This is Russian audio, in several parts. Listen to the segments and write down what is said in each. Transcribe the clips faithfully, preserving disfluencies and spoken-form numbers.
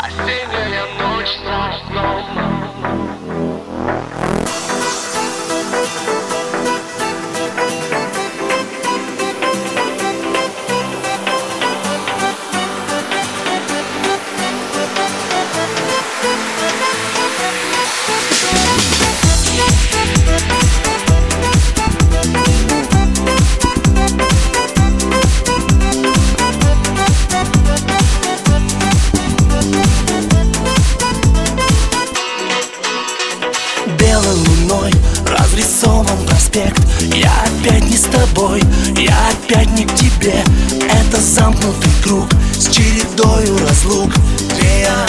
Осенняя ночь за окном. Белой луной разрисован проспект. Я опять не с тобой, я опять не к тебе. Это замкнутый круг с чередою разлук, где я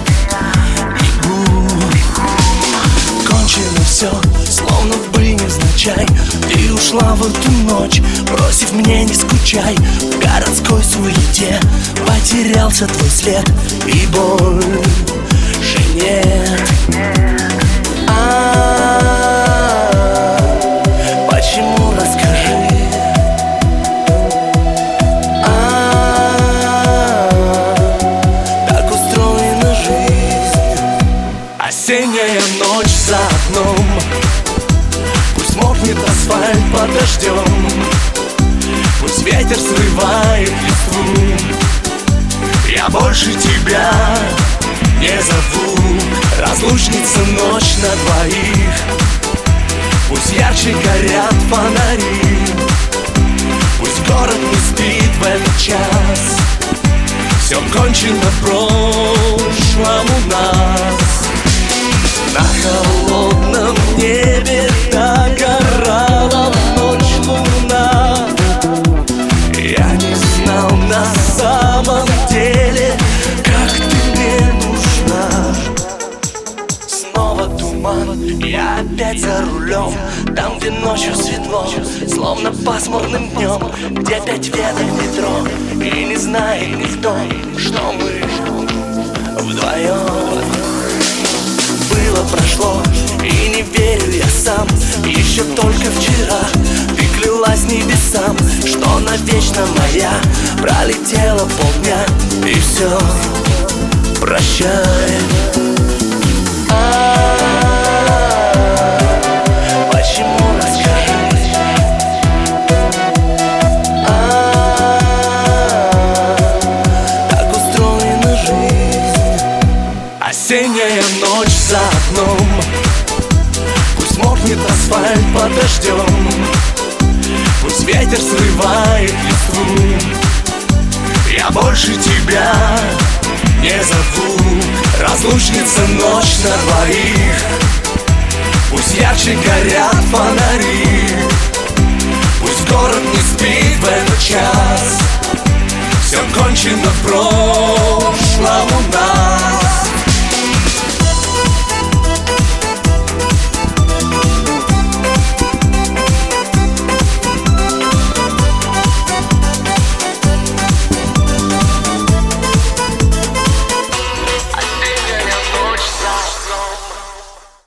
бегу. Кончено все, словно бы невзначай. Ты ушла в эту ночь, бросив мне не скучай. В городской суете потерялся твой след, и больше нет. А, почему, расскажи? А, так устроена жизнь. Осенняя ночь за окном, пусть мокнет асфальт под дождем, пусть ветер срывает листву. Я больше тебя не зову. Разлучница ночь на двоих, пусть ярче горят фонари, пусть город не спит в этот час. Все кончено в прошлом у нас. На холодном небе догорала в ночь луна. Я не знал на самом деле, как ты мне нужна. Снова туман, я опять за рулем, там, где ночью светло, словно пасмурным днем, где пять веток метро, и не знает никто, что мы вдвоем. Было, прошло, и не верю я сам. Еще только вчера ты клялась небесам, что навечно моя. Пролетело полдня, и все, прощай. А, почему, расскажи? А, так устроена жизнь. Осенняя ночь за окном, пусть мокнет асфальт под дождем, пусть ветер срывает листву. Я больше тебя не зову. Разлучница ночь на двоих, пусть ярче горят фонари,